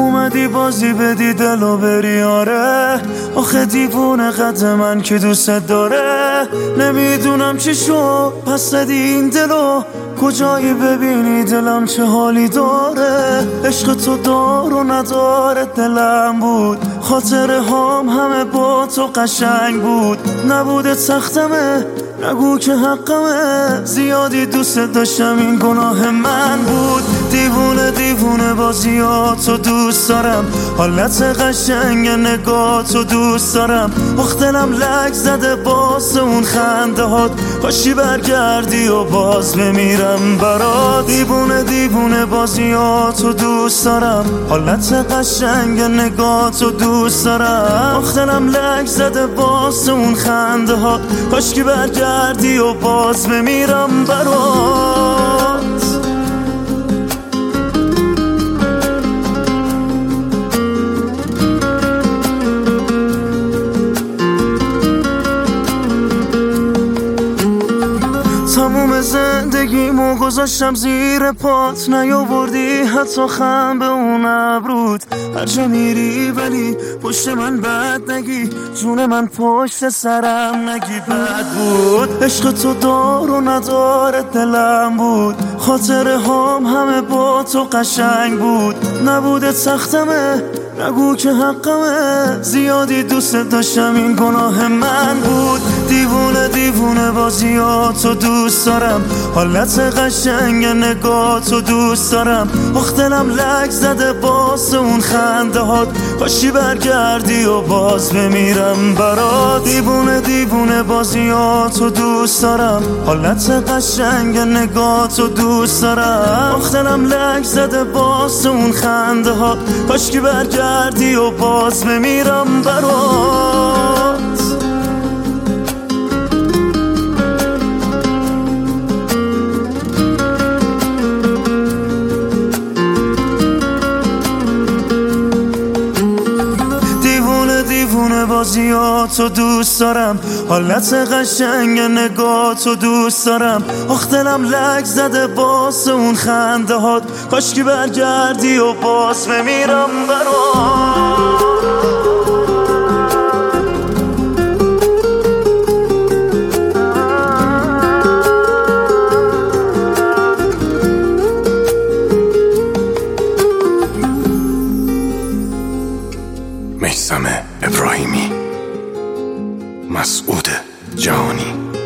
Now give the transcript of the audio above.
اومدی بازی بدی دلو بری آره، آخه دیوونه قد من که دوست داره. نمیدونم چی شو پس زدی این دلو، کجایی ببینی دلم چه حالی داره. عشق تو دار و نداره دلم بود، خاطره هام همه با تو قشنگ بود. نبوده سختمه نگو که حقمه، زیادی دوست داشتم این گناه من بود. دیوونه دیوونه بازیاتو دوست دارم، حالت قشنگ نگاتو دوست دارم. دلم لک زده باز اون خنده هات، کاشی برگردی و باز بمیرم برات. دیوونه دیوونه بازیاتو دوست دارم، حالت قشنگ نگاتو دوست دارم. دلم لک زده باز اون خنده هات، کاشکی برگردی و باز بمیرم برات. تموم زندگیمو گذاشتم زیر پات، نیاوردی حتی خم به اون ابروت. هر جا میری ولی پشت من بد نگی، جون من پشت سرم نگی بد بود. عشق تو دار و نداره دلم بود، خاطره هام همه با تو قشنگ بود. نبوده سختمه نگو که حقمه، زیادی دوست داشتم این گناه من بود. دیوونه دیوونه بازیاتو دوست دارم، حالت قشنگ نگاتو دوست دارم. دلم لک زده باز اون خنده هات، کاشی برگردی و باز بمیرم برات. دیوونه دیوونه بازیاتو دوست دارم، حالت قشنگ نگاتو دوست دارم. دلم لک زده باز اون خنده هات، کاشکی برگردی و باز بمیرم برات. دیوونه بازیاتو دوست دارم، حالت قشنگ نگاتو دوست دارم. دلم لک زده باز اون خنده هات، کاشکی برگردی و باز بمیرم برات. میثم ابراهیمی، مسعود جهانی.